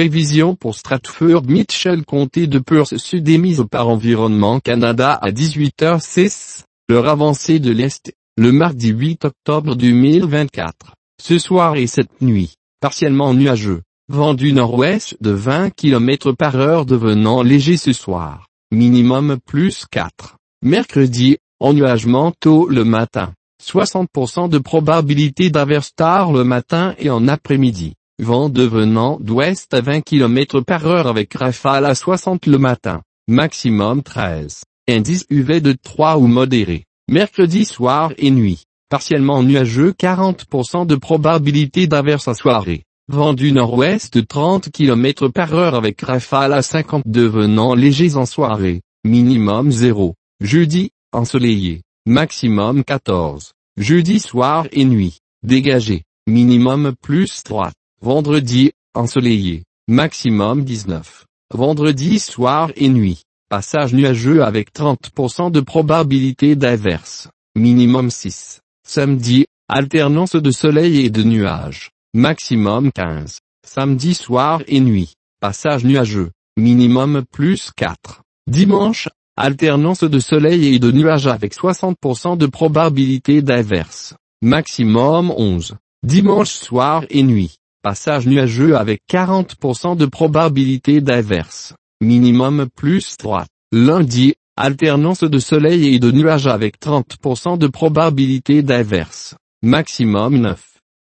Prévision pour Stratford Mitchell comté de Perth Sud émise par Environnement Canada à 18h06, l'heure avancée de l'Est, le mardi 8 octobre 2024. Ce soir et cette nuit, partiellement nuageux, vent du nord-ouest de 20 km/h devenant léger ce soir, minimum plus 4. Mercredi, ennuagement tôt le matin, 60% de probabilité d'averse tard le matin et en après-midi. Vent devenant d'ouest à 20 km/h avec rafale à 60 le matin, maximum 13. Indice UV de 3 ou modéré. Mercredi soir et nuit, partiellement nuageux 40% de probabilité d'averse à soirée. Vent du nord-ouest de 30 km/h avec rafale à 50 devenant légers en soirée, minimum 0. Jeudi, ensoleillé, maximum 14. Jeudi soir et nuit, dégagé, minimum plus 3. Vendredi, ensoleillé, maximum 19. Vendredi soir et nuit, passage nuageux avec 30% de probabilité d'averse, minimum 6. Samedi, alternance de soleil et de nuages, maximum 15. Samedi soir et nuit, passage nuageux, minimum plus 4. Dimanche, alternance de soleil et de nuages avec 60% de probabilité d'averse, maximum 11. Dimanche soir et nuit, passage nuageux avec 40% de probabilité d'averse, minimum plus 3. Lundi, alternance de soleil et de nuages avec 30% de probabilité d'averse, maximum 9.